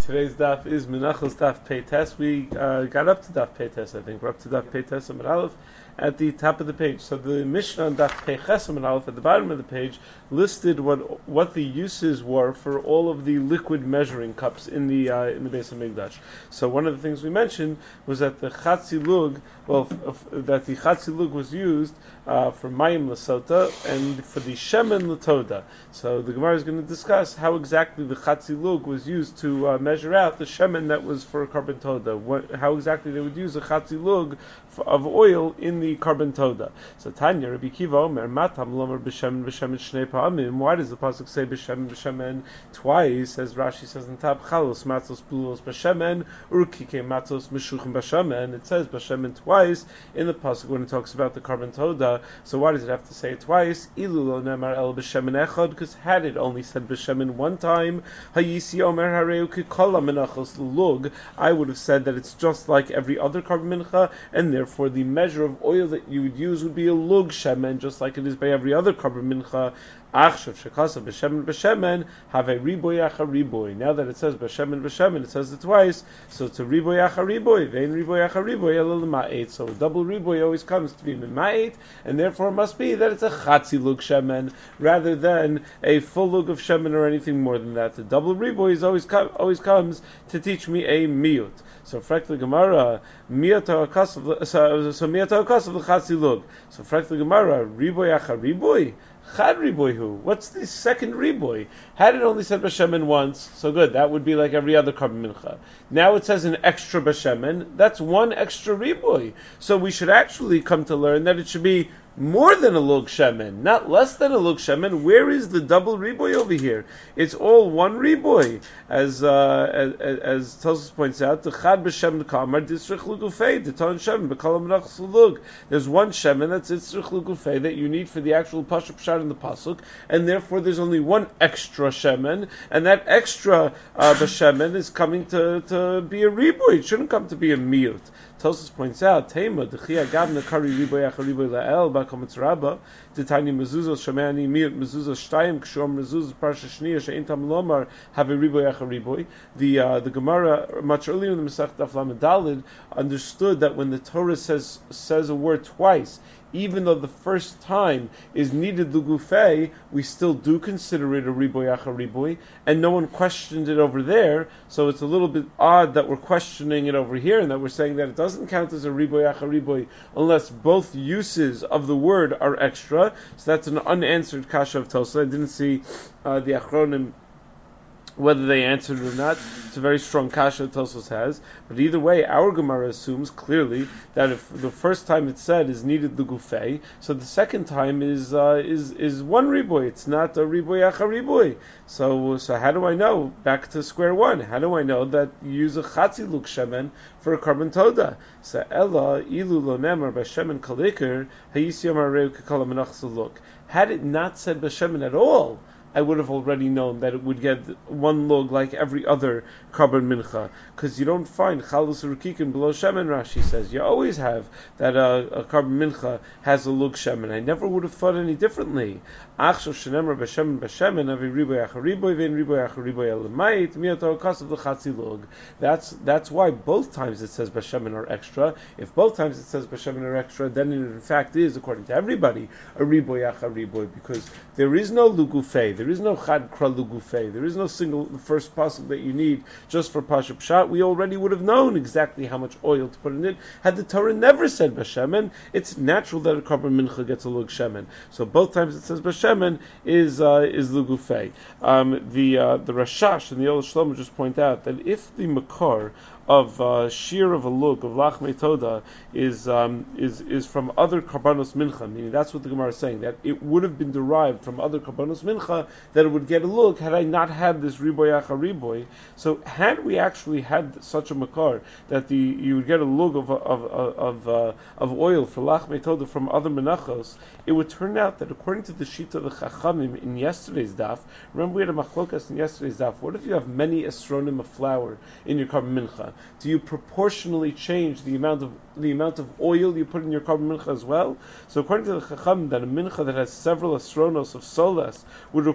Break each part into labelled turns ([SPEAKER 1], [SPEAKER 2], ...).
[SPEAKER 1] Today's daf is Menachos daf Peites. We got up to daf Peites, I think. We're up to daf Peites Amud Aleph at the top of the page. So the Mishnah on daf Peiches Amud Aleph at the bottom of the page listed what the uses were for all of the liquid measuring cups in the Beis Hamikdash. So one of the things we mentioned was that the Chatzilug, that the Chatzilug was used for Mayim Lasota and for the Shemen Latoda. So the Gemara is going to discuss how exactly the Chatzilug was used to measure out the shemen that was for carbon toda. How exactly they would use a chatzilug of oil in the carbon toda. So Tanya, Rabbi Kiva Omer, Matam Lomer b'shemen shnei pa'amim. Why does the pasuk say b'shemen twice? As Rashi says in top, Chalos matzos blulos b'shemen urkike matzos mishuchim b'shemen. It says b'shemen twice in the pasuk when it talks about the carbon toda. So why does it have to say it twice? Ilu lo nemar el b'shemen echad, because had it only said b'shemen one time, Hayisi Omer hareu kikol menachos lug, I would have said that it's just like every other carbon mincha, and therefore the measure of oil that you would use would be a lug shemen, just like it is by every other carbon mincha. Achshav shekasa b'shemen have a riboy acha riboy. Now that it says b'shemen, it says it twice, so it's a riboy acha riboy. Vein riboy acha riboy elul ma'et. So a double riboy always comes to be ma'et, and therefore it must be that it's a chatzi lug shemen rather than a full lug of shemen or anything more than that. The double riboy is always comes to teach me a miyut. So frekli Gemara miyat ha'akasav so miyat ha'akasav l'chatzi lug. So frekli Gemara riboy acha riboy. Chad riboyhu. What's the second riboy? Had it only said b'shemen once, so good. That would be like every other carbon mincha. Now it says an extra b'shemen. That's one extra riboy. So we should actually come to learn that it should be more than a lug shemen, not less than a lug shemen. Where is the double riboy over here? It's all one riboy, as Tosos points out. The chad b'shemen kamar disrich lugufei deton shemen b'kolam nachs lug. There's one shemen that's disrich lugufei that you need for the actual pasuk pshat in the pasuk, and therefore there's only one extra shemen, and that extra b'shemen is coming to be a riboy. It shouldn't come to be a miyut. Tosos points out, Tema, Dechia Gavna Kari Riboy Acha Riboy La'el, Bakomitz Rabba, Titani Mezuzos, Shamani Miyut, Mezuzos Shtayim, Kshom Mezuzos, Parsha Shniya, She'in Tam Lomar, have a Riboy Acha Riboy. The Gemara, much earlier in the Masech Daf Lamed Daled, understood that when the Torah says a word twice, even though the first time is needed lugufei, we still do consider it a riboy acha riboy, and no one questioned it over there, so it's a little bit odd that we're questioning it over here, and that we're saying that it doesn't count as a riboy acha riboy unless both uses of the word are extra. So that's an unanswered kasha of Tosa. I didn't see the Achronim whether they answered it or not. It's a very strong kasha Tosos has, but either way, our Gemara assumes clearly that if the first time it's said is needed the gufei, so the second time is one riboy. It's not a riboy acha riboy. So how do I know? Back to square one. How do I know that you use a chatzi luk shemen for a carbon toda? So ella ilu lo nemar b'shemen kalikir hayisiyam areu kekala menachs luk. Had it not said b'shemen at all, I would have already known that it would get one lug like every other carbon mincha, because you don't find chalus rukikin below shemen. Rashi says you always have that a carbon mincha has a lug shemen. I never would have thought any differently. Achshav shenemar b'shemen avi riboy acha riboy vein riboy acha riboy elamayit miyato kasav l'chatzi lug. That's why both times it says b'shemen are extra. If both times it says b'shemen are extra, then it in fact is, according to everybody, a riboy acha riboy, because there is no lugufei. There is no chad kra lugufei. There is no single first pasuk that you need just for pasuk pshat. We already would have known exactly how much oil to put in it. Had the Torah never said b'shemen, it's natural that a carbon mincha gets a lug shemen. So both times it says b'shemen is lugufei. The Rashash and the Old Shlomo just point out that if the makar of shear of a lug of lachmei toda is from other karbanos mincha, meaning that's what the Gemara is saying, that it would have been derived from other karbanos mincha, that it would get a lug had I not had this riboy acha riboy. So had we actually had such a makar that you would get a lug of oil for lachmei toda from other menachos, it would turn out that according to the shita of the chachamim in yesterday's daf, remember we had a machlokas in yesterday's daf, what if you have many esronim of flour in your carbon mincha? Do you proportionally change the amount of oil you put in your carbon mincha as well? So according to the Chacham, that a mincha that has several astronos of solas would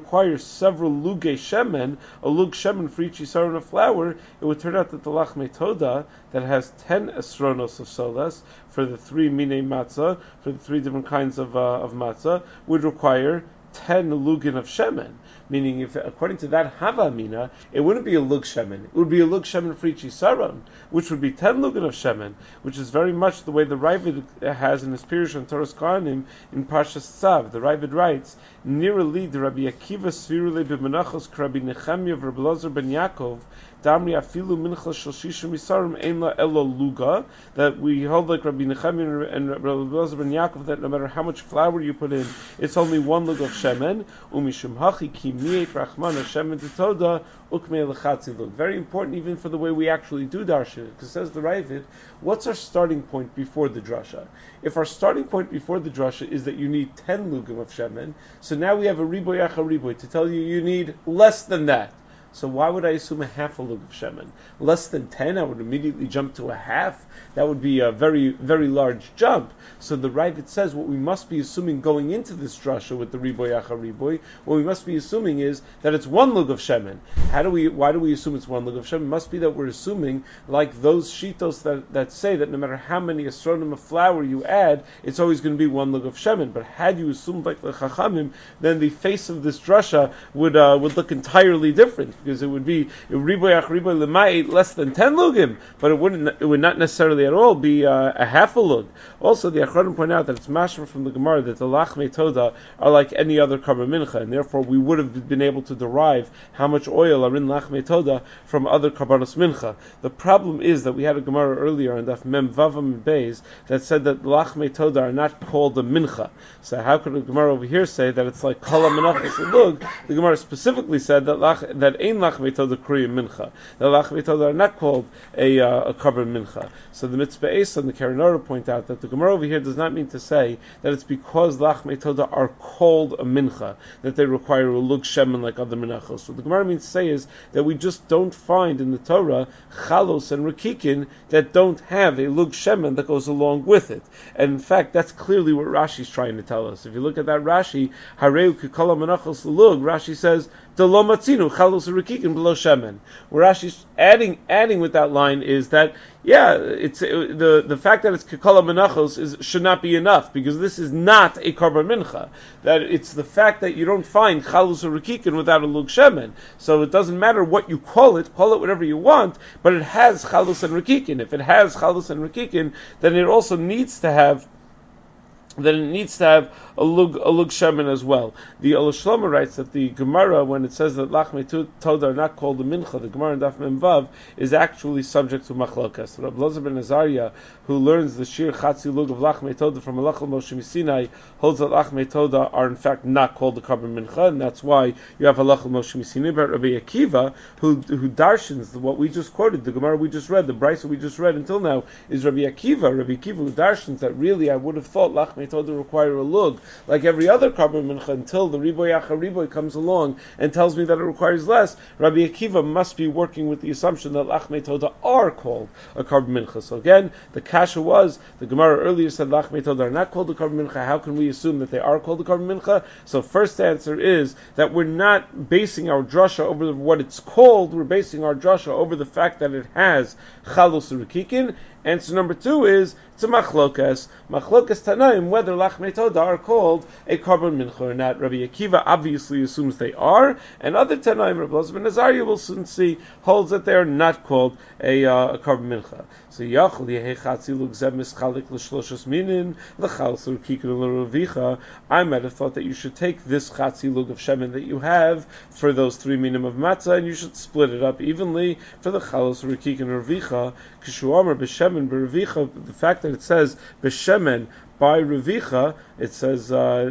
[SPEAKER 1] require several lugei shemen, a lug shemen for each yisar of flour, it would turn out that the lachmei toda that has 10 esronos of solas for the 3 minei matzah, for the 3 different kinds of matzah, would require 10 lugin of shemen. Meaning, if according to that Hava Amina, it wouldn't be a lug shemen. It would be a lug shemen for each yisaron, which would be 10 lugin of shemen, which is very much the way the Ravid has in his Pirush on Toras Kohanim in Parshas Tzav. The Ravid writes, "Nira li de Rabbi Akiva svirule b'menachos k'Rabbi Nechemia v'Rabbi Elazar ben Yaakov." Damri afilu mincha shel shishim yisarim ein la elo luga, that we hold like Rabbi Nechemia and Rabbi Elazar ben Yaakov that no matter how much flour you put in, it's only 1 lug of shemen. Umishum hachi ki mi'et rachmana shemen tetoda ukmei lechatzi lug. Very important even for the way we actually do darshan, because says the Ravid, what's our starting point before the drasha? If our starting point before the drasha is that you need 10 lugim of shemen, so now we have a riboy acha riboy to tell you need less than that. So why would I assume a half a lug of shemen? Less than 10, I would immediately jump to a half. That would be a very, very large jump. So the Ravid says what we must be assuming going into this drasha with the riboy acha riboy, what we must be assuming is that it's 1 lug of shemen. Why do we assume it's 1 lug of shemen? It must be that we're assuming, like those shitos that say that no matter how many astronim of flour you add, it's always going to be 1 lug of shemen. But had you assumed like the Chachamim, then the face of this drasha would look entirely different, because it would be riboy ach riboy lemay less than 10 lugim, but it would not necessarily at all be a half a lug. Also, the Achronim point out that it's mashma from the Gemara that the lachmei toda are like any other karban mincha, and therefore we would have been able to derive how much oil are in lachmei toda from other karbanos mincha. The problem is that we had a Gemara earlier on Daf Mem Vavam Beis that said that lachmei toda are not called a mincha. So how could a Gemara over here say that it's like kala menachos lug? The Gemara specifically said that ein lachmei toda kriya mincha. The lachmei toda are not called a karban mincha. So the Mitzvah Esa and the Karanora point out that the Gemara over here does not mean to say that it's because lachmei toda are called a mincha that they require a lug shemen like other menachos. What the Gemara means to say is that we just don't find in the Torah chalos and rekikin that don't have a lug shemen that goes along with it. And in fact, that's clearly what Rashi is trying to tell us. If you look at that Rashi, hareu kikala menachos lug, Rashi says Delo matzinu chalos rekikin below shemen. Where Rashi's adding with that line is that it's the fact that it's kikala menachos should not be enough, because this is not a karban mincha. That it's the fact that you don't find chalos or rekikin without a lug shemen. So it doesn't matter what you call it whatever you want, but it has chalos and rekikin. If it has chalos and rekikin, then it also needs to have a lug shemen as well. The Ol Shlomo writes that the Gemara, when it says that lachmei toda are not called the mincha, the Gemara in Daf Mem Vav is actually subject to machlokas. Rabbi Elazar ben Azariah, who learns the shir chatzi lug of lachmei toda from Halachal Moshe Sinai, holds that lachmei toda are in fact not called the karban mincha, and that's why you have Halachal Moshe Sinai. But Rabbi Akiva, who darshans what we just quoted, the Gemara we just read, the brisa we just read until now, is Rabbi Akiva. Rabbi Akiva who darshans that really I would have thought lachmei toda require a lug like every other karban mincha until the riboy acha riboy comes along and tells me that it requires less. Rabbi Akiva must be working with the assumption that lachmei toda are called a karban mincha. So again, the kasha was, the Gemara earlier said lachmei toda are not called a karban mincha. How can we assume that they are called a karban mincha? So first answer is that we're not basing our drasha over what it's called, we're basing our drasha over the fact that it has chalos rekikin. Answer number 2 is it's a machlokas tanaim whether lachmei toda are called a karban mincha or not. Rabbi Akiva obviously assumes they are, and other tanaim, Rabbi Elazar ben Azariah, will soon see, holds that they are not called a karban mincha. So yachol yehei chatzi lug zeh mischalik l'shloshos minin l'chalos l'kikin l'ravicha. I might have thought that you should take this chatzi lug of shemen that you have for those 3 minim of matzah, and you should split it up evenly for the chalos l'kikin l'ravicha. Kishu amar b'shemen b'ravicha, the fact that it says b'shemen by Revicha, it says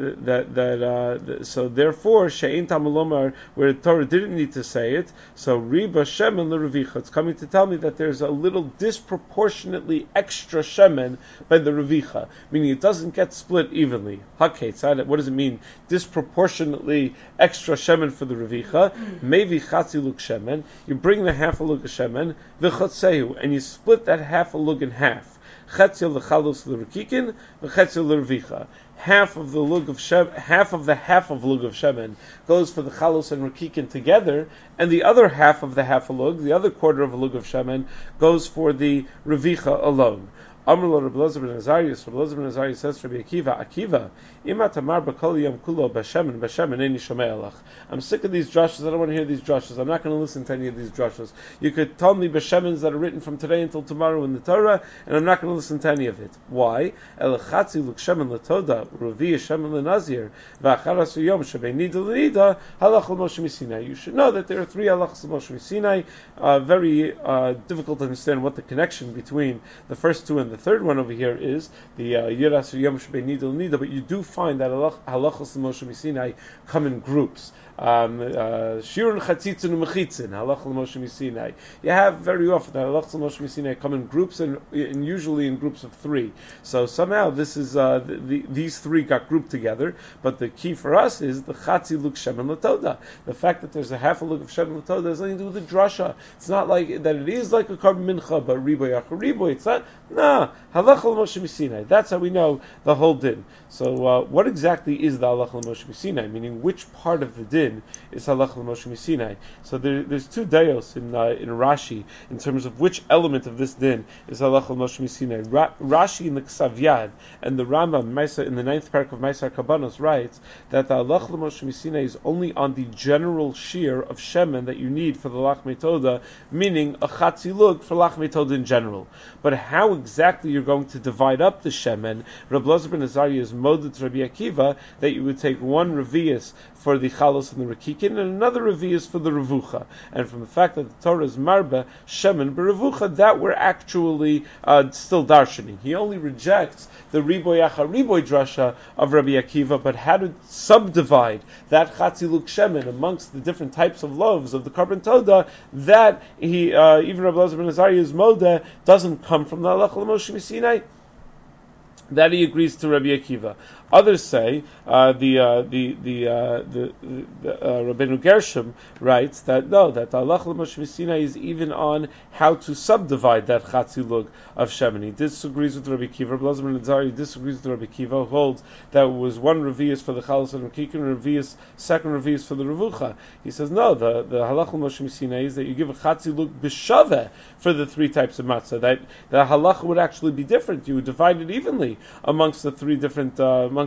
[SPEAKER 1] so therefore she'ein tamalomar, where the Torah didn't need to say it, so riba shemen l'Revicha, it's coming to tell me that there's a little disproportionately extra shemen by the Revicha, meaning it doesn't get split evenly. Haketz, what does it mean? Disproportionately extra shemen for the Revicha. Maybe chatzi lug shemen, you bring the half a lug of shemen, v'chotzehu, and you split that half a lug in half. Chetzil l'chalus l'rekikin, v'chetzil l'revicha. Half of the lug of half of lug of shemen goes for the chalus and rekikin together, and the other half of lug, the other quarter of a lug of shemen, goes for the revicha alone. Amr Rabbi Elazar ben Azarias. Rabbi Elazar ben Azarias says to Rabbi Akiva, Ima tamar b'kol yom kulo b'shemen eini shomei alach. I'm sick of these drushes. I don't want to hear these drushes. I'm not going to listen to any of these drushes. You could tell me b'shemens that are written from today until tomorrow in the Torah, and I'm not going to listen to any of it. Why? Elachatzi luk shemen l'toda, u'revi shemen l'nazir, v'acharas yom shebei nida l'nida, halach l'Moshe Sinai. You should know that there are three halachas l'Moshe Sinai. Very difficult to understand what the connection between the first two and the third one over here is the Yiras Yom Shebei Nida Nida, but you do find that halachos Moshe Sinai come in groups. Shirun Chatzitzin U'Mechitzin, halach Moshe Sinai. You have very often that halachos Moshe Sinai come in groups and usually in groups of three. So somehow this is these three got grouped together. But the key for us is the Chatzi Luk Shemen L'Toda. The fact that there's a half a look of Shemen L'Toda has nothing to do with the drasha. It's not like that it is like a carbon mincha, but riboy achar riboy. It's not. Nah, halach Moshe Sinai. That's how we know the whole din. So what exactly is the halach Moshe Sinai? Meaning which part of the din is halach Moshe Sinai? So there's two dayos in Rashi in terms of which element of this din is halach Moshe Sinai. Rashi in the Ksav Yad and the Rambam in the 9th parak of Maasar Kabanos writes that the halach Moshe Sinai is only on the general shear of shemen that you need for the lach metoda, meaning a chatzi lug for lach metoda in general. But how exactly you're going to divide up the shemen? Rabbi Elazar ben Azariah is moded to Rabbi Akiva that you would take one revius for the chalos and the rekikin, and another revius for the revucha. And from the fact that the Torah is marba shemen berevucha, that we're actually still darshaning. He only rejects the riboy achar riboy drasha of Rabbi Akiva, but how to subdivide that chatzi luk shemen amongst the different types of loaves of the carbon toda, that he even Rabbi Elazar ben Azariah's moda doesn't come from the halach Moshe Sinai. That he agrees to Rabbi Akiva. Others say Rabbeinu Gershom writes that no, that the halach Moshe Sinai is even on how to subdivide that chatzi lug of shemen. He disagrees with Rabbi Akiva. Rabbi Elazar ben Azariah disagrees with Rabbi Akiva, who holds that it was one revius for the chalos and rekikin, second revius for the revucha. He says no, the halach Moshe Sinai is that you give a chatzi lug b'shaveh for the three types of matzah. That the halacha would actually be different. You would divide it evenly amongst the three different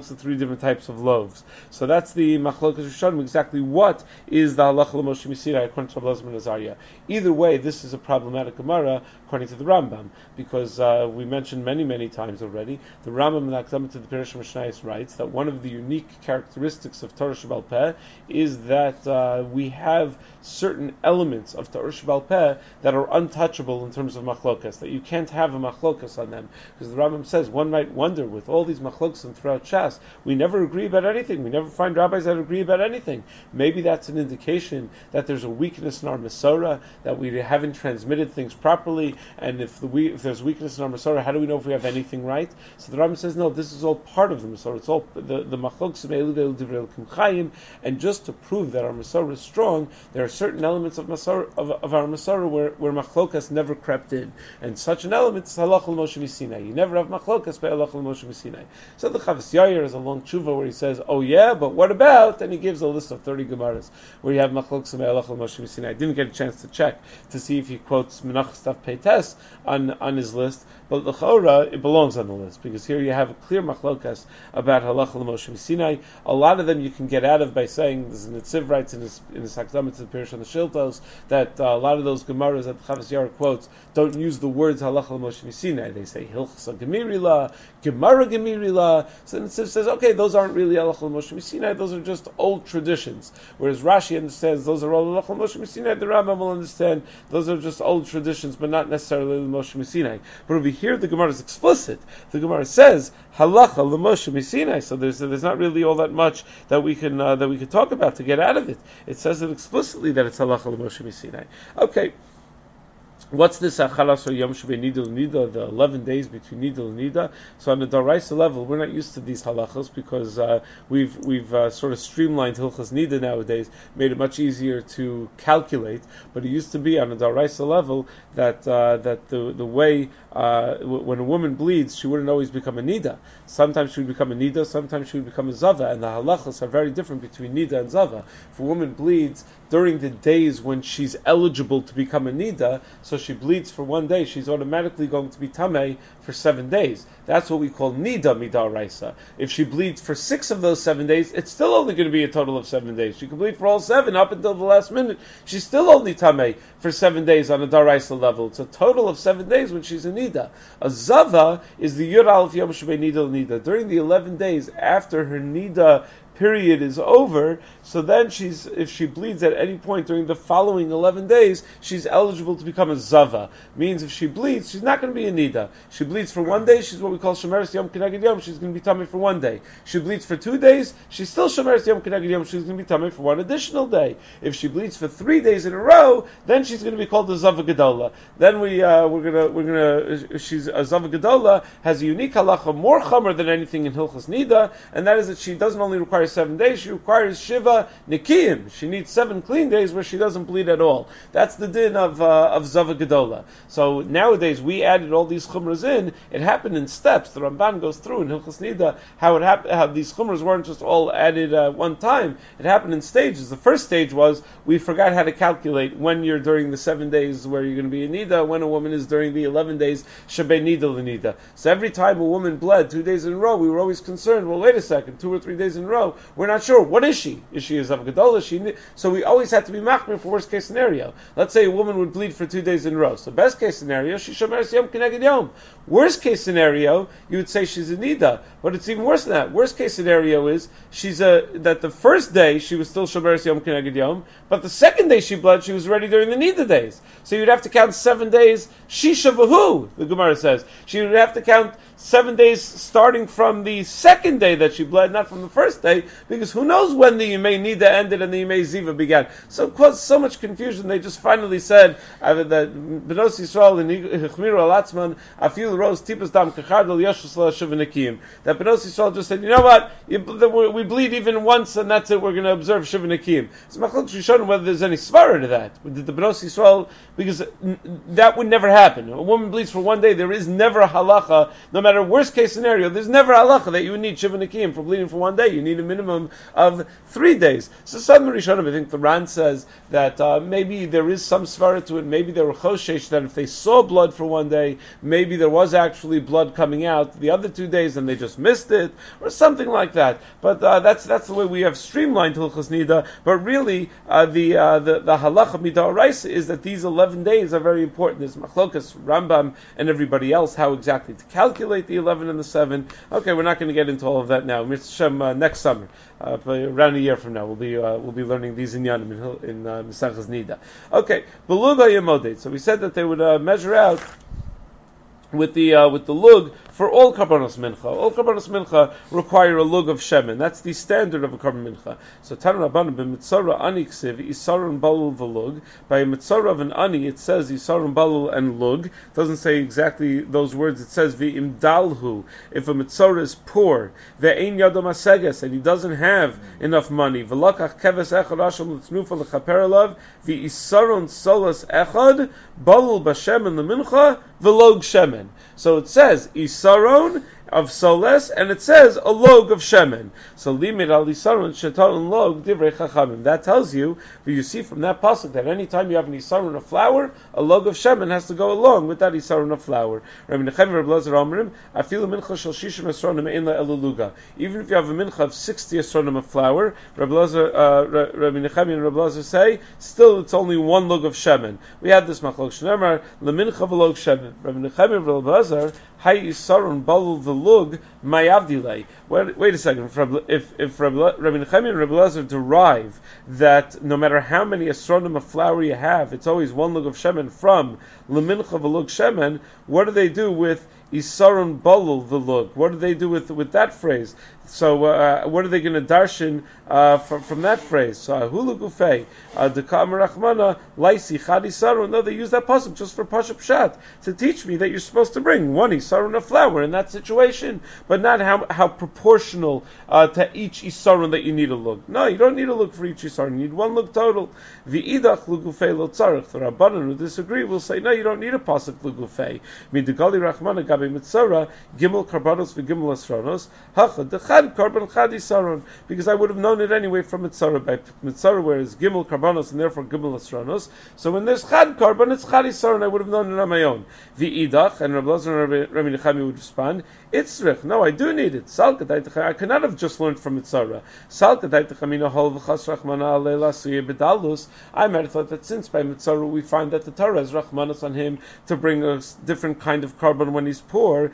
[SPEAKER 1] types of loaves. So that's the machlokas Rishonim, exactly what is the halacha Moshe Sinai according to Rabbi Elazar ben Azariah. Either way, this is a problematic Gemara according to the Rambam, because we mentioned many times already, the Rambam in the Akdama to the Pirush Mishnayos writes that one of the unique characteristics of Torah Shebal Peh is that we have certain elements of Torah Shebal Peh that are untouchable in terms of machlokas, that you can't have a machlokas on them, because the Rambam says one might wonder, with all these machlokas and throughout Shas, we never agree about anything. We never find rabbis that agree about anything. Maybe that's an indication that there's a weakness in our Masorah, that we haven't transmitted things properly, and if there's weakness in our Masorah, how do we know if we have anything right? So the Rambam says, no, this is all part of the Masorah. It's all the machlokas of Chayim, and just to prove that our Masorah is strong, there are certain elements of Masorah, of our Masorah where machlokas never crept in, and such an element is halach Moshe Sinai. You never have machlokas by halach Moshe Sinai. So the Chavos Yair is a long tshuva where he says, oh yeah, but what about? And he gives a list of 30 Gemaras where you have machlokas by halach Moshe Sinai. I didn't get a chance to check to see if he quotes Menachos Daf Peites on his list, but l'chaora it belongs on the list, because here you have a clear machlokas about halach Moshe Sinai. A lot of them you can get out of by saying, this Netziv writes in his Akdama to the Pirush on the Shiltos, that a lot of those Gemaras that the Chavos Yair quotes don't use the words halach Moshe Sinai. They say hilchsa gemirila, gemara gemirila. So Netziv says, okay, those aren't really halach Moshe Sinai, those are just old traditions. Whereas Rashi understands those are all halach Moshe Sinai, the Rambam will understand those are just old traditions, but not necessarily Moshe Sinai. But over here, the Gemara is explicit. The Gemara says halacha l'Moshe Sinai. So there's not really all that much that we can talk about to get out of it. It says it explicitly that it's halacha l'Moshe Sinai. Okay. What's this achalas or yom shebei nida l'nida, the 11 days between nida and nida? So on the daraisa level, we're not used to these halachas because we've sort of streamlined hilchas nida nowadays, made it much easier to calculate. But it used to be on the daraisa level that the way when a woman bleeds, she wouldn't always become a nida. Sometimes she would become a nida, sometimes she would become a zava, and the halachas are very different between nida and zava. If a woman bleeds during the days when she's eligible to become a nida, so she bleeds for one day, she's automatically going to be tamei for 7 days. That's what we call nida midaraisa. If she bleeds for 6 of those 7 days, it's still only going to be a total of 7 days. She can bleed for all 7 up until the last minute. She's still only tamei for 7 days on a daraisa level. It's a total of 7 days when she's a nida. A zava is the yud alef yom shebei nida l'nida. During the 11 days after her nida period is over, so then if she bleeds at any point during the following 11 days, she's eligible to become a zava. Means if she bleeds, she's not going to be a nida. She bleeds for 1 day, she's what we call shemeres yom keneged yom, she's going to be tamei for 1 day. She bleeds for 2 days, she's still shemeres yom keneged yom, she's going to be tamei for 1 additional day. If she bleeds for 3 days in a row, then she's going to be called a zava gedola. Then she's a zava gedola, has a unique halacha more chamer than anything in hilchas nida, and that is that she doesn't only require 7 days, she requires shiva nikiyim. She needs 7 clean days where she doesn't bleed at all. That's the din of zava gedola. So nowadays we added all these chumras in. It happened in steps. The Ramban goes through in Hilchas Nida how these chumras weren't just all added one time. It happened in stages. The first stage was we forgot how to calculate when you're during the 7 days where you're going to be a nida, when a woman is during the 11 days shebei nida l'nida. So every time a woman bled 2 days in a row, we were always concerned. Well, wait a second, 2 or 3 days in a row, we're not sure. What is she? Is she a Zav Gedola? So we always had to be machmir for worst case scenario. Let's say a woman would bleed for 2 days in a row. So best case scenario, she shomeres yom keneged yom. Worst case scenario, you would say she's a nida. But it's even worse than that. Worst case scenario is that the first day she was still shomeres yom keneged yom, but the second day she bled, she was ready during the nida days. So you'd have to count 7 days shisha v'hu, the Gemara says. She would have to count 7 days starting from the second day that she bled, not from the first day, because who knows when the Yimei Nida ended and the Yimei Ziva began. So it caused so much confusion, they just finally said that B'nos Yisrael and Chmiru Alatzman Afil Rose Tipas Dam Kachardal Yoshus Shivanakim. That B'nos Yisrael just said, you know what, we bleed even once and that's it, we're going to observe Shivanakim. So Machlok Shishon whether there's any svara to that. Did the B'nos Yisrael, because that would never happen. A woman bleeds for 1 day, there is never a halacha, no matter worst case scenario, there's never a halacha that you would need Shivanakim for bleeding for 1 day. You need a minimum of 3 days. So some Rishonim, I think the Ran says that maybe there is some svara to it, maybe there were choshesh that if they saw blood for 1 day, maybe there was actually blood coming out the other 2 days and they just missed it, or something like that. But that's the way we have streamlined Hilchos Nida. But really, the halacha midaraisa is that these 11 days are very important. There's Machlokas, Rambam, and everybody else how exactly to calculate the 11 and the 7. Okay, we're not going to get into all of that now. Mitzvah next summer. Around a year from now, we'll be learning these inyanim in Mesachas Nida. Okay, beluga yemoded. So we said that they would measure out with the lug for all karbanos mincha. All karbanos mincha require a lug of shemen. That's the standard of a karban mincha. So Tanu Rabbanan b'mitzora ani ksiv isarun balul v'lug. By a mitzora of an ani, it says isarun balul and lug. It doesn't say exactly those words. It says v'imdalhu. If a mitzora is poor, ve'ein yadom aseges, and he doesn't have enough money, v'lakach keves echad asham l'tznufa l'chaper alav v'isarun solas echad balul b'shemen l'mincha v'log shemen. So it says isaron of soles, and it says a log of shemen. So limit al isaron shetalon log divrei chachamim. That tells you, you see from that pasuk that any time you have an isaron of flour, a log of shemen has to go along with that isaron of flour. Rabbi Nechemia Rabbi Elazar Omrim, afilu mincha shel shishim esronim ein la eluluga. Even if you have a mincha of 60 esronim of flour, Rabbi Nechemia and Rabbi Elazar say, still it's only 1 log of shemen. We have this machlok shneimar lemincha v'log shemen. Rabbi Nechemia and Rabbi Elazar hay isaron balul lug mayavdilei. Wait a second. If Rabbi Nechemia and Rabbi Elazar derive that no matter how many asronim of flour you have, it's always one lug of shemen from lemincha v'lug shemen, what do they do with Isaron Balul the lug? What do they do with that phrase? So what are they going to darshan from that phrase? So hulu gufei dekam rachmana laisi chad isaron. No, they use that pasuk just for pashup pshat to teach me that you're supposed to bring one isaron of flour in that situation, but not how proportional to each isaron that you need a lug. No, you don't need a lug for each isaron. You need one lug total. V'idach lugufei lo tzarich. The Rabbanan who disagree will say no, you don't need a pasuk lugufei. Midegali rachmana gabe mitzora gimel karbanos v'gimel asronos hacha dechad karban chad isaron, because I would have known it anyway from mitzora by mitzora, whereas gimel karbanos and therefore gimel asronos. So when there's chad karban, it's chad isaron. I would have known it on my own. V'idach, and Rabbi Elazar and Rabbi Nechemia would respond, Itzrich, no, I do need it. I cannot have just learned from mitzora. I might have thought that since by mitzora we find that the Torah has rachmanas on him to bring a different kind of carbon when he's poor.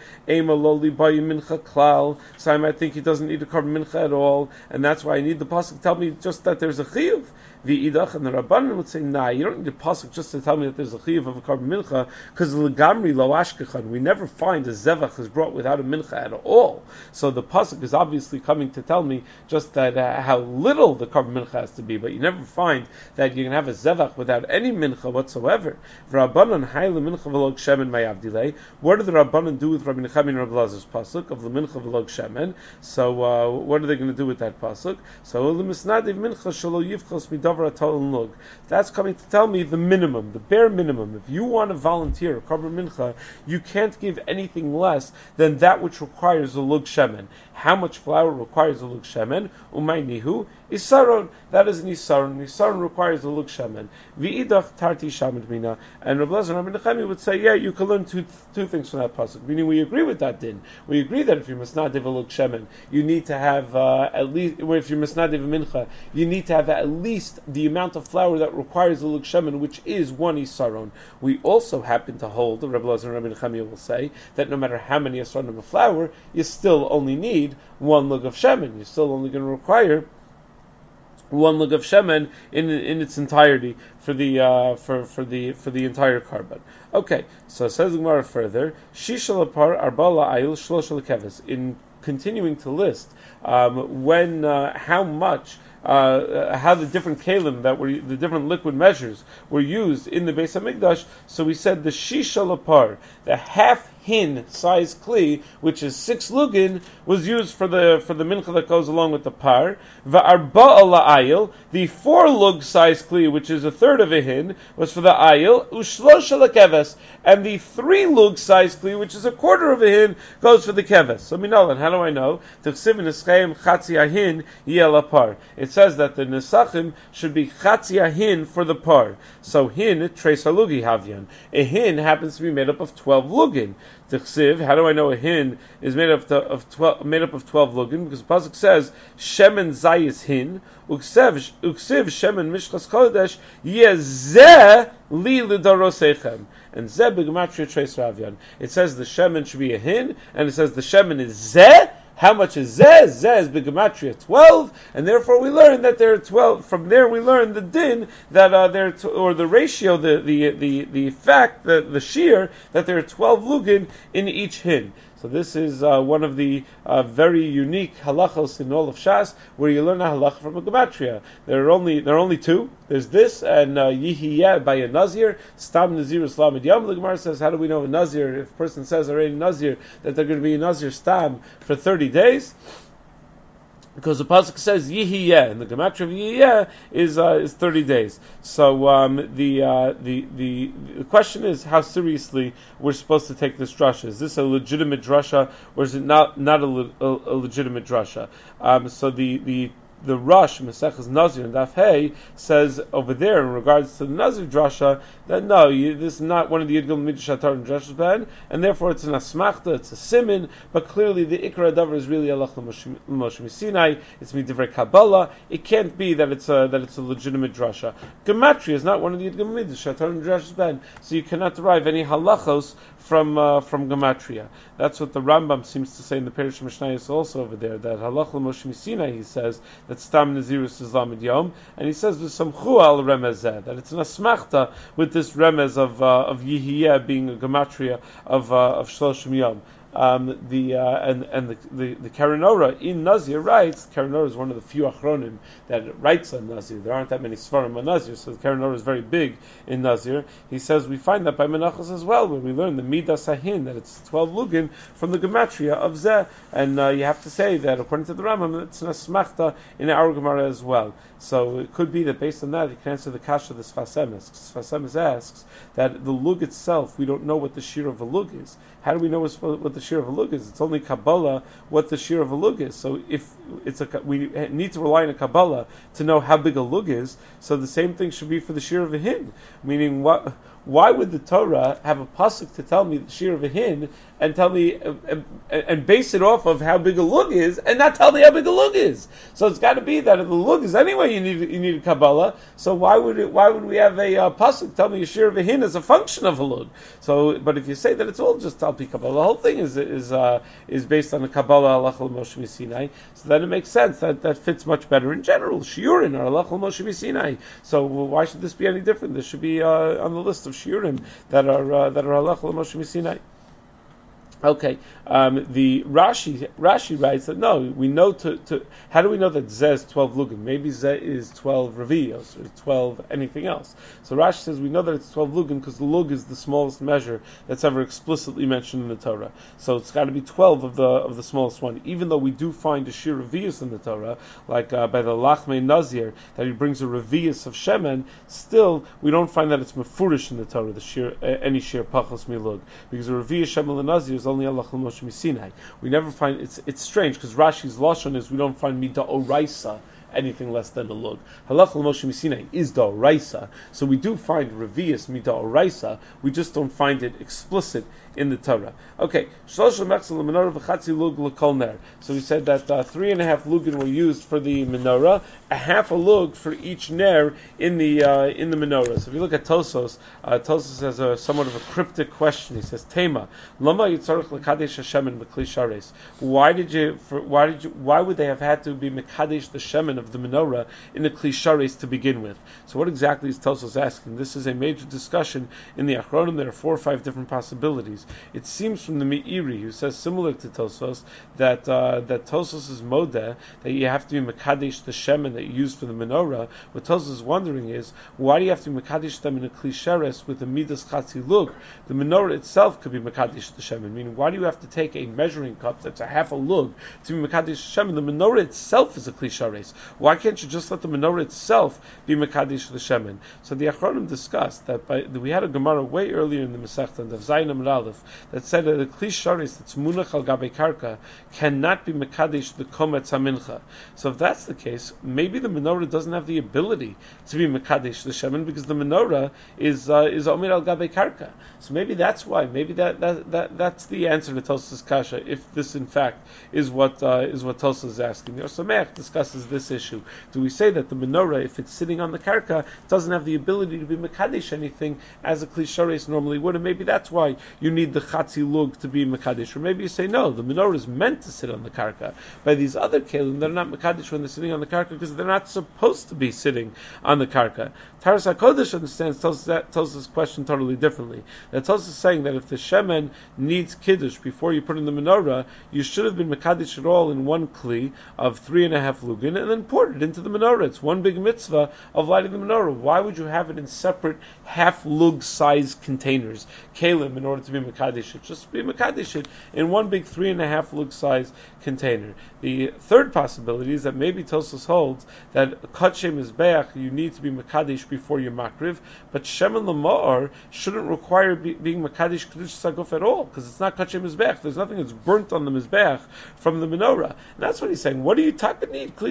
[SPEAKER 1] So I might think he doesn't need a carbon mincha at all, and that's why I need the pasuk to tell me just that there's a chiyuv. V'idach, and the Rabbanan would say, nah, you don't need a pasuk just to tell me that there's a chiyuv of a carbon mincha, because legamri lo ashkechan, we never find a zevach is brought without a mincha at all. So the pasuk is obviously coming to tell me just that how little the carbon mincha has to be, but you never find that you can have a zevach without any mincha whatsoever. Rabbanan hayle mincha v'log shemen mayavdilei. What do the Rabbanan do with Rabbi Nechemia and Rabbi Elazar's pasuk of the mincha v'log shemen? So what are they going to do with that pasuk? So l'misnadiv mincha shelo yivchos midavar atol lug. That's coming to tell me the minimum, the bare minimum. If you want to volunteer a carbon mincha, you can't give anything less than that which requires a lug shemen. How much flour requires a lug shemen? Umaynihu isaron. That is an isaron. Isaron requires a lug shemen. V'idach tarti shamed mina. And Rabbi Elazar and Rabbi Nechemia would say, yeah, you can learn two things from that pasuk. Meaning, we agree with that din. We agree that if you must not have a lug shemen, you need to have at least. If you must not have a mincha, you need to have at least the amount of flour that requires a lug shemen, which is one isaron. We also happen to hold, Rabbi Elazar and Rabbi Nechemia will say, that no matter how many isaronim of flour, you still only need one lug of shemen. You're still only going to require one lug of shemen in its entirety for the entire carbon. Okay, so says the Gemara further, Shisha lapar arba la'ayil shlosha lekeves. In continuing to list when how much. How the different kalim the different liquid measures were used in the Beis Hamikdash. So we said the shisha lapar, the half hin size kli, which is 6 lugin, was used for the mincha that goes along with the par. Va'arba'a la'ayil, the 4 lug size kli, which is 1/3 of a hin, was for the ayil. Ushlosha lekeves, and the 3 lug size kli, which is 1/4 of a hin, goes for the keves. So minolan, how do I know? T'chsiv neschayim chatzi ahin yeh lapar. It says that the nesachim should be chatzi ahin for the par. So hin tres halugi havyan. A hin happens to be made up of 12 lugin. T'chsiv, how do I know a hin is made up of 12 lugin? Because the pasuk says shemen zayis hin, uksiv shemen mishchas kodesh yezeh li l'darosechem, and zeh b'gematria tres ravyan. It says the shemen should be a hin, and it says the shemen is zeh. How much is zeh? Zeh is b'gematria 12, and therefore we learn that there are 12. From there we learn the din that or the ratio, the fact that the shear that there are 12 lugin in each hin. So this is one of the very unique halachos in all of Shas, where you learn a halacha from a gematria. There are only 2. There's this and yihiyeh by a nazir. Stam nazirus lamed yam. The Gemara says, how do we know a nazir? If a person says already nazir that they're going to be a nazir stam for 30 days. Because the pasuk says yihiyeh, and the gematria of yihiyeh is 30 days. So the question is how seriously we're supposed to take this drasha. Is this a legitimate drasha, or is it not a legitimate drasha? So the the Rosh Maseches Nazir and Daf Hey says over there in regards to the Nazir drasha that no, this is not one of the Yidgul Midrash Atar and Drashas Ben, and therefore it's an asmachta, it's a simin, but clearly the Ikra Davar is really Allah Moshe Sinai, it's Midivrei Kabbalah. It can't be that it's a legitimate drasha. Gematria is not one of the Yidgul Midrash Atar and Drashas Ben, so you cannot derive any halachos from Gematria. That's what the Rambam seems to say in the Perish Mishnayos also over there, that halach Moshe Sinai, he says that Stam Nazirus is Lamed Yom, and he says with some Chual Remezeh, that it's an asmachta with this remez of Yihiyeh being a gematria of Shloshim Yom. The Keren Orah in Nazir writes. Keren Orah is one of the few achronim that writes on Nazir. There aren't that many svarim on Nazir, so the Keren Orah is very big in Nazir. He says we find that by Menachos as well, where we learn the Midas Sahin, that it's 12 lugin from the gematria of Zeh, and you have to say that according to the Rambam, it's an asmachta in our Gemara as well. So it could be that based on that, you can answer the kasha of the Sfas Emes. Sfas Emes asks that the lug itself, we don't know what the shir of a lug is. How do we know what the shir of a lug is? It's only Kabbalah what the shir of a lug is. So if we need to rely on a Kabbalah to know how big a lug is, so the same thing should be for the shir of a hin. Meaning, why would the Torah have a pasuk to tell me the shir of a hin and tell me and base it off of how big a lug is and not tell me how big a lug is? So it's got to be that if the lug is anyway you need a Kabbalah. So why would we have a pasuk tell me a shir of a hin as a function of a lug? So, but if you say that it's all just Talpi Kabbalah, the whole thing is based on the Kabbalah Halachah Moshe Sinai. So then it makes sense that fits much better in general. Shiurim are Halachah Moshe Sinai. So why should this be any different? This should be on the list of shiurim that are Halachah Moshe Sinai. Okay, the Rashi writes that no, we know how do we know that Zeh is 12 lugim? Maybe Zeh is 12 revios or 12 anything else. So Rashi says we know that it's 12 lugim because the lug is the smallest measure that's ever explicitly mentioned in the Torah. So it's got to be 12 of the smallest one. Even though we do find a shir revius in the Torah, like by the Lachmei Nazir, that he brings a revius of Shemen, still we don't find that it's mefurish in the Torah, the shir any shir pachos milug, because a revius Shemen Nazir is only Allah Moshe Sinai. We never find it's strange because Rashi's lashon is we don't find midah oraisa anything less than a lug. Halach Moshe Sinai is the oraisa, so we do find revius midah oraisa. We just don't find it explicit in the Torah. Okay, so we said that 3.5 lugin were used for the menorah, a half a lug for each ner in the menorah. So if you look at Tosos, Tosos has somewhat of a cryptic question. He says, "Tema, lama yitzarich lekadesh Hashemen b'kli shares." Why would they have had to be mekadesh the shemen of the menorah in the kli shares to begin with? So what exactly is Tosos asking? This is a major discussion in the Achronim. There are 4 or 5 different possibilities. It seems from the Meiri, who says similar to Tosos, that Tosos is modeh, that you have to be mekadesh the shemen that you use for the menorah. What Tosos is wondering is, why do you have to be mekadesh them in a kli shares with a midas chatzi lug? The menorah itself could be mekadesh the shemen. Meaning, why do you have to take a measuring cup that's a half a lug to be mekadesh the shemen? The menorah itself is a kli shares. Why can't you just let the menorah itself be mekadesh the shemen? So the Achronim discussed that we had a Gemara way earlier in the Masechta of Zayin Amud Aleph that said that a kli shares that's munach al gabei karka cannot be mekadesh the kometz hamincha. So if that's the case, maybe the menorah doesn't have the ability to be mekadesh the shemen because the menorah is omer al gabei karka. So maybe that's why. Maybe that's the answer to Tosas kasha. If this in fact is what Tosas is asking. Or Sameach discusses this issue. Do we say that the menorah, if it's sitting on the karka, doesn't have the ability to be mekadesh anything as a kli shares normally would? And maybe that's why you need the chatzi lug to be mekadesh. Or maybe you say no, the menorah is meant to sit on the karka. By these other kelim, they're not mekadesh when they're sitting on the karka because they're not supposed to be sitting on the karka. Taras HaKodesh understands, tells this question totally differently. That tells us saying that if the shemen needs kiddush before you put in the menorah, you should have been mekadesh it all in one kli of 3.5 lugin and then poured it into the menorah. It's one big mitzvah of lighting the menorah. Why would you have it in separate half lug size containers, kelim, in order to be mekadesh it? Just be mekadesh it in one big 3.5 lug size container. The third possibility is that maybe Tosos holds that Kachei Mizbeach you need to be mekadesh before your makriv, but Shemen Lamar shouldn't require being mekadesh Kedush Saguf at all, because it's not Kachei Mizbeach. There's nothing that's burnt on the Mizbeach from the menorah. And that's what he's saying. What do you taka need? Kli shares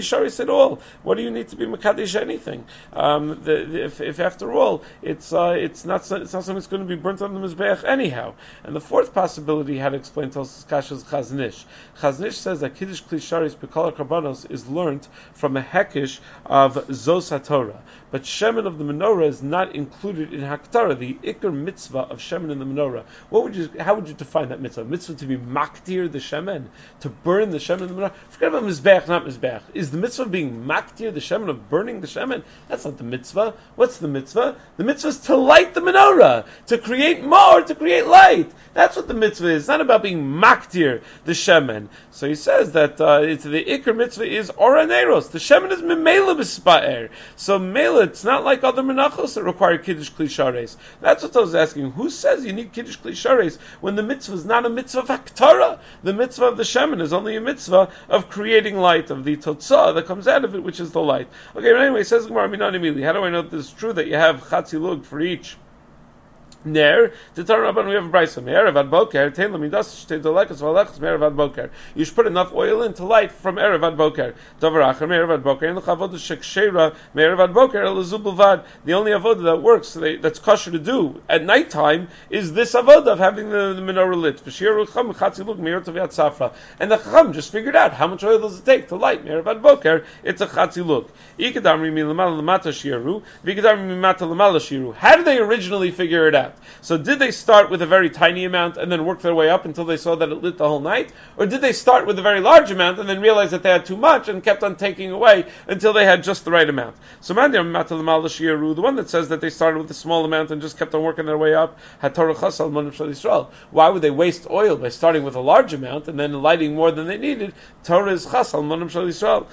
[SPEAKER 1] at all. What do you need to be Mekadesh anything? If after all, it's not something that's going to be burnt on the Mizbeach anyhow. And the fourth possibility, how to explain Tosfos Kasha, is Chaznish. Chaznish says that Kiddush Kli Sharis B'Kol HaKarbanos is learnt from a Hekish of Zos HaTorah. But Shemen of the menorah is not included in Haktarah, the Iker mitzvah of Shemen in the menorah. How would you define that mitzvah? Mitzvah to be maktir the Shemen, to burn the Shemen in the menorah? Forget about Mizbeach, not Mizbeach. Is the mitzvah being maktir the Shemen, of burning the Shemen? That's not the mitzvah. What's the mitzvah? The mitzvah is to light the menorah, to create more, to create light. That's what the mitzvah is. It's not about being maktir the Shemen. So he says that it's the Iker mitzvah is oraneros. The Shemen is memela b'spa'er. So mela, it's not like other menachos that require Kiddush Kli Shares. That's what I was asking. Who says you need Kiddush Kli Shares when the mitzvah is not a mitzvah of Haktarah? The mitzvah of the Shemen is only a mitzvah of creating light, of the Totzah that comes out of it, which is the light. Okay, but anyway, says Gemara Minan immediately. How do I know that this is true, that you have Chatzilug for each Ner, to turn up and we have a brisa. Me'erev ad boker, tein l'midas shtei dolekas v'alechas me'erev ad boker. You should put enough oil in to light from erev ad boker. Davar acher me'erev ad boker. En l'cha avodah shekshera me'erev ad boker elazul b'vad. The only avodah that works, that's kosher to do at nighttime, is this avodah of having the menorah lit. V'shir rucham chatziluk me'er toviat safra. And the chacham just figured out how much oil does it take to light me'erev ad boker. It's a chatziluk. Ikadamri mi'lamala l'mata shiru, v'ikadamri mi'mata l'mala shiru. How did they originally figure it out? So did they start with a very tiny amount and then work their way up until they saw that it lit the whole night? Or did they start with a very large amount and then realize that they had too much and kept on taking away until they had just the right amount? So the one that says that they started with a small amount and just kept on working their way up, why would they waste oil by starting with a large amount and then lighting more than they needed? Torah is chasal monim shel Yisrael.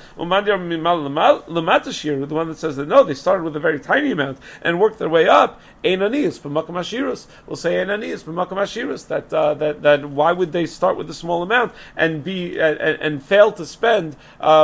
[SPEAKER 1] The one that says that no, they started with a very tiny amount and worked their way up, Einaniyas b'makam hashirus. We'll say Einaniyas b'makam hashirus. That why would they start with a small amount and fail to spend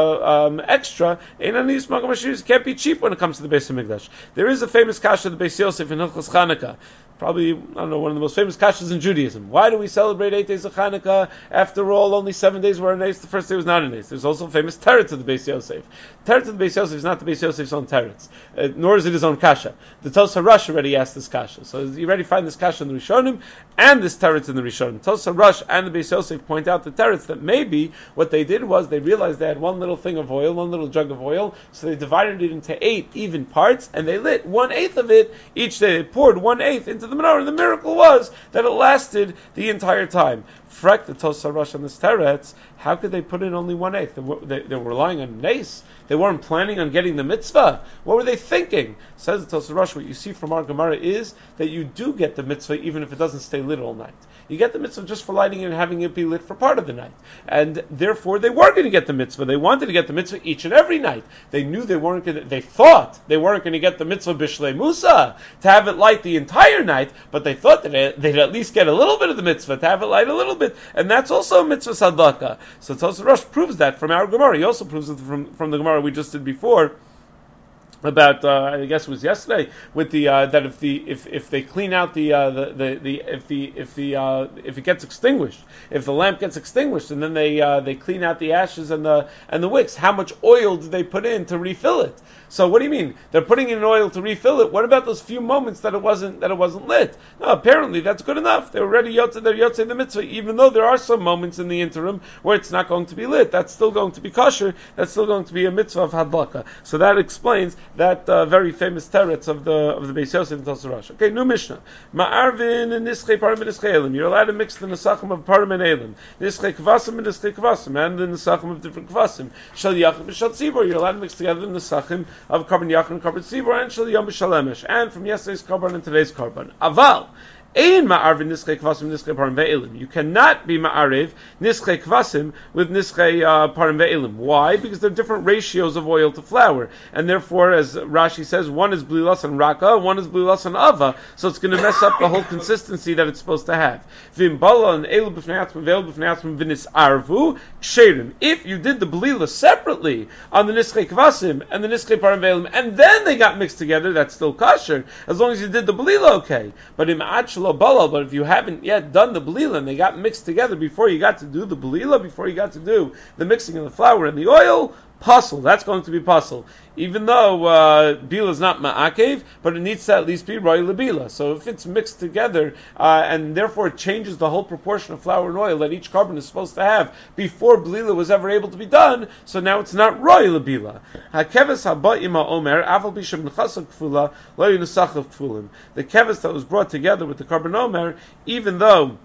[SPEAKER 1] extra? Einaniyas b'makam hashirus can't be cheap when it comes to the Beis Hamikdash. There is a famous kasha of the Beis Yosef in Hilchos Chanukah. Probably, one of the most famous kashas in Judaism. Why do we celebrate 8 days of Chanukah? After all, only 7 days were a nes. The first day was not a nes. There's also a famous teretz of the Beis Yosef. Teretz of the Beis Yosef is not the Beis Yosef's own teretz, nor is it his own kasha. The Tos HaRush already asked this kasha. So you already find this kasha in the Rishonim, and this teretz in the Rishonim. Tos HaRush and the Beis Yosef point out the teretz that maybe what they did was they realized they had one little thing of oil, one little jug of oil, so they divided it into 8 even parts, and they lit 1/8 of it each day. They poured 1/8 into the menorah, and the miracle was that it lasted the entire time. Frek the Tos HaRush on this teretz, how could they put in only 1/8? They were relying on nes. They weren't planning on getting the mitzvah. What were they thinking? Says the Tos HaRush, what you see from our Gemara is that you do get the mitzvah even if it doesn't stay lit all night. You get the mitzvah just for lighting it and having it be lit for part of the night. And therefore they were going to get the mitzvah. They wanted to get the mitzvah each and every night. They knew they thought they weren't going to get the mitzvah Bishlei Musa, to have it light the entire night, but they thought that they'd at least get a little bit of the mitzvah, to have it light a little bit. And that's also a mitzvah sadaka. So Tos HaRush proves that from our Gemara. He also proves it from the Gemara we just did before, about I guess it was yesterday, with the that if they clean out if it gets extinguished, if the lamp gets extinguished and then they clean out the ashes and the wicks, how much oil did they put in to refill it? So what do you mean they're putting in oil to refill it? What about those few moments that it wasn't lit? No, apparently that's good enough. They're already yotzei the mitzvah, even though there are some moments in the interim where it's not going to be lit. That's still going to be kosher. That's still going to be a mitzvah of hadlaka. So that explains that very famous teretz of the Beis Yosef and Tos HaRush. Okay, new Mishnah. Ma'arvin and nischei parim and nischei elim. You're allowed to mix the nesachim of parim and elim. Nischei kvasim and nischei kvasim, and the nesachim of different kvasim. Shal yachim and shal tzibor. You're allowed to mix together the nesachim of carbon yachim and carbon tzibor, and shal yom b'shalemesh, and from yesterday's carbon and today's carbon. Aval. You cannot be ma'ariv nischei kvasim with nischei parim ve'elim. Why? Because they're different ratios of oil to flour, and therefore, as Rashi says, one is blilas and raka, one is blilas and ava, so it's going to mess up the whole consistency that it's supposed to have. If you did the blila separately on the nischei kvasim and the nischei parim ve'elim, and then they got mixed together, that's still kosher, as long as you did the blila okay. But if you haven't yet done the belila and they got mixed together before you got to do the belila, before you got to do the mixing of the flour and the oil, Puzzle, that's going to be puzzle. Even though bila is not ma'akev, but it needs to at least be roy lebila. So if it's mixed together, and therefore it changes the whole proportion of flour and oil that each carbon is supposed to have before blila was ever able to be done, so now it's not roy lebila. Hakeves haba omer aval b'shem nechasok kfula lo yinusachov kfulim. The keves that was brought together with the carbon omer, even though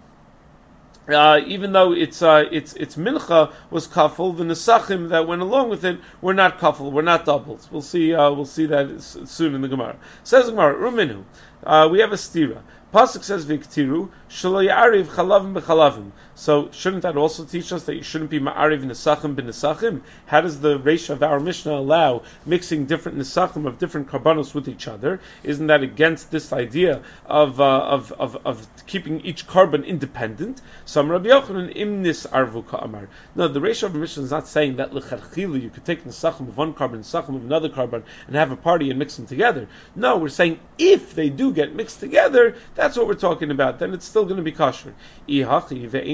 [SPEAKER 1] it's mincha was kafel, the nesachim that went along with it were not kafel, were not doubles. We'll see that soon in the Gemara. Says the Gemara, Ruminu, we have a stira. Pasuk says viktiru shelo ya'ariv chalavim b'chalavim. So shouldn't that also teach us that you shouldn't be ma'ariv nesachim b'nesachim? How does the reisha of our Mishnah allow mixing different nesachim of different karbanos with each other? Isn't that against this idea of keeping each carbon independent? So Rabbi Yochanan imnis arvu ka'amar. No, the reisha of Mishnah is not saying that l'charchilu you could take nesachim of one carbon, nesachim of another carbon, and have a party and mix them together. No, we're saying if they do get mixed together, that's what we're talking about. Then it's still going to be kosher. Wait a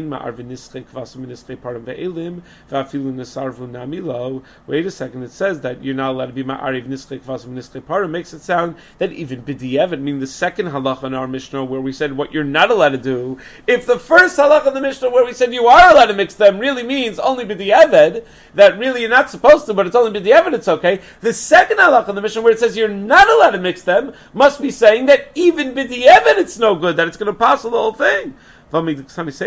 [SPEAKER 1] second. It says that you're not allowed to be ma'ariv nischei kvasum nischei parim. Makes it sound that even b'di'evet, meaning the second halacha in our Mishnah where we said what you're not allowed to do, if the first halacha in the Mishnah where we said you are allowed to mix them really means only b'di'evet, that really you're not supposed to, but it's only b'di'evet, it's okay. The second halacha in the Mishnah where it says you're not allowed to mix them must be saying that even b'di'evet it's no good, that it's going to pass the whole thing. But we said in the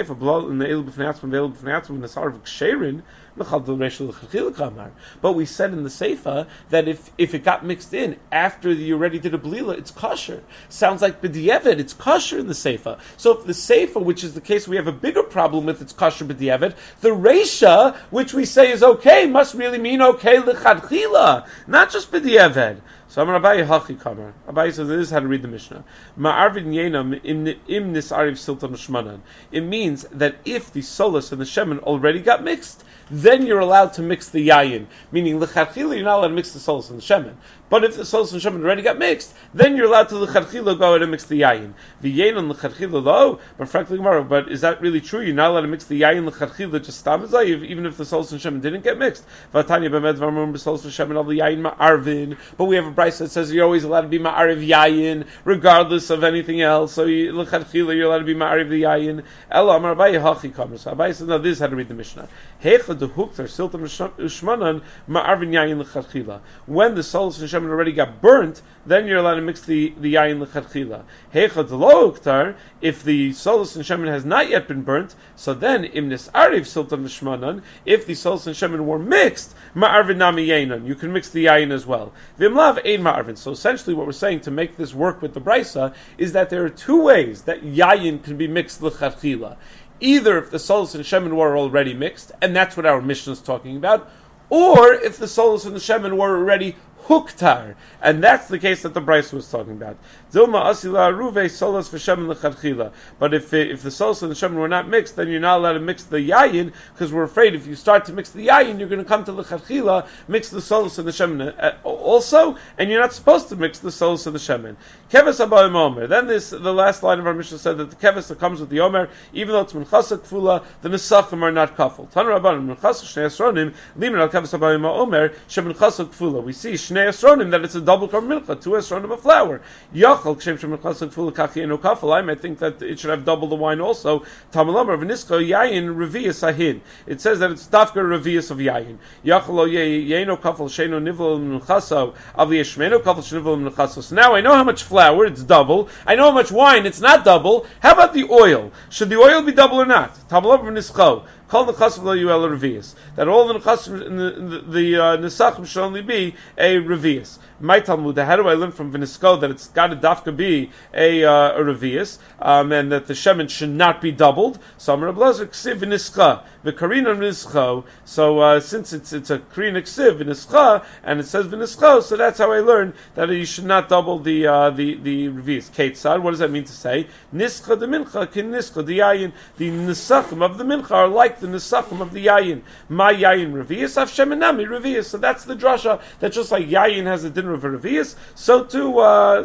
[SPEAKER 1] Seifa that if it got mixed in after you already did a blila, it's kosher. Sounds like b'di'evet, it's kosher in the Seifa. So if the Seifa, which is the case we have a bigger problem with, it's kosher b'di'evet, the Reisha, which we say is okay, must really mean okay l'chadchila, not just b'di'evet. So I'm Abaye Hachi Kamar. Abaye says this is how to read the Mishnah. Ma'arvin yenam im nisariv siltam shmanan. It means that if the solus and the shemen already got mixed, then you're allowed to mix the yayin. Meaning l'chadchila you're not allowed to mix the solus and the shemen. But if the solus and shemen already got mixed, then you're allowed to l'chadchila go ahead and mix the yayin. The yayin and l'chadchila lo, but frankly, but is that really true? You're not allowed to mix the yayin l'chadchila just stamazay, even if the solus and shemen didn't get mixed. Vatanya b'med v'amrum b'solus and shemen al the yayin ma'arvin. But we have a brayso that says you're always allowed to be ma'ariv yayin regardless of anything else. So l'chadchila you're allowed to be ma'ariv the yayin. Ella amar Abaye hachi kamar. So Abaye says, no, this is how to read the Mishnah. Heicha de huktar siltam ushmanan ma'arvin yayin l'chadchila. When the solus and shemen already got burnt, then you're allowed to mix the yayin l'chadchila. Heicha de lo huktar, if the solus and shemen has not yet been burnt, so then imnis ariv siltam ushmanan, if the solus and shemen were mixed, ma'arvin nami yainan, you can mix the yayin as well. Vimlav ein ma'arvin. So essentially what we're saying to make this work with the brisa is that there are two ways that yayin can be mixed l'chadchila. Either if the solus and shemen were already mixed, and that's what our Mishnah is talking about, or if the solus and the shemen were already huktar, and that's the case that the Bryce was talking about. Dilma asila ruve solus v'shemen l'chadchila. But if the solus and the shemen were not mixed, then you're not allowed to mix the yayin, because we're afraid if you start to mix the yayin, you're going to come to l'chadchila, mix the solus and the shemen also, and you're not supposed to mix the solus and the shemen. Keves abayim omer. Then the last line of our Mishnah said that the keves that comes with the omer, even though it's minchasa kfula, the nesachim are not kafel. Tanu rabbanim minchasa shnei esronim limin al keves abayim omer sheminchasa kfula. We see shnei esronim that it's a double carbon milcha, 2 esronim of flour. Yachal kshem sheminchasa kfula kachi eno kafel. I might think that it should have double the wine also. Tamalamar v'nisko yayin revius ahin. It says that it's dafka revius of yayin. Yachal lo yeno kafel sheino nivol minchaso avli yeshmeno kafel shenivol minchaso. So now I know how much flour, it's double. I know how much wine, it's not double. How about the oil? Should the oil be double or not? Tamalamar v'nisko. Call the chasv lo yuel revius. That all the chasv in the nesachim should only be a revius. My Talmud, how do I learn from v'nisko that it's got to dafka be a revius, and that the shemen should not be doubled? So Amar Blazer ksiv v'niska v'karina v'nischo. So since it's a karina ksiv v'nischa and it says v'nischo, so that's how I learned that you should not double the revius. Ketzad, what does that mean to say? Nischa de mincha kin nischa de yayin. The nesachim of the mincha are like the nesachim of the yayin. My yayin revius, av shemenami revius. So that's the drasha, that just like yayin has a din of a revius, so too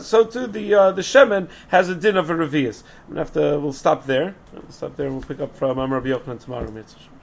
[SPEAKER 1] the shemen has a din of a revius. We'll stop there. We'll pick up from Amar Rabbi Yochanan tomorrow.